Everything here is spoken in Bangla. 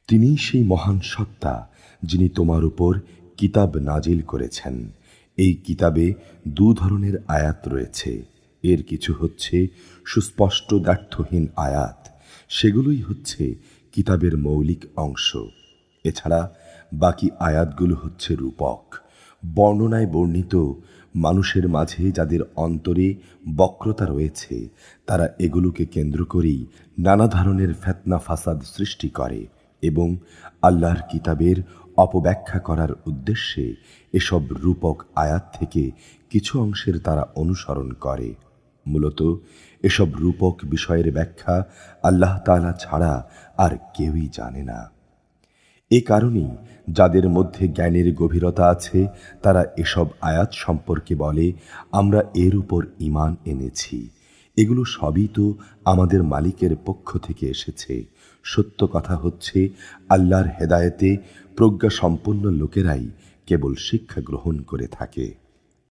তিনিই সেই মহান সত্তা যিনি তোমার উপর কিতাব নাজিল করেছেন। এই কিতাবে দু ধরনের আয়াত রয়েছে। এর কিছু হচ্ছে সুস্পষ্ট দ্ব্যর্থহীন আয়াত, সেগুলোই হচ্ছে কিতাবের মৌলিক অংশ। এছাড়া বাকি আয়াতগুলো হচ্ছে রূপক। বর্ণনায় বর্ণিত মানুষের মাঝে যাদের অন্তরে বক্রতা রয়েছে, তারা এগুলোকে কেন্দ্র করেই নানা ধরনের ফিতনা ফাসাদ সৃষ্টি করে এবং আল্লাহর কিতাবের অপব্যাখ্যা করার উদ্দেশ্যে এসব রূপক আয়াত থেকে কিছু অংশের তারা অনুসরণ করে। মূলত এসব রূপক বিষয়ের ব্যাখ্যা আল্লাহ তাআলা ছাড়া আর কেউই জানে না। এ কারণেই যাদের মধ্যে জ্ঞানের গভীরতা আছে, তারা এসব আয়াত সম্পর্কে বলে, আমরা এর উপর ঈমান এনেছি। এগুলো সবই তো আমাদের মালিকের পক্ষ থেকে এসেছে। সত্য কথা হচ্ছে, আল্লাহর হেদায়েতে প্রজ্ঞা সম্পন্ন লোকেরাই কেবল শিক্ষা গ্রহণ করে থাকে।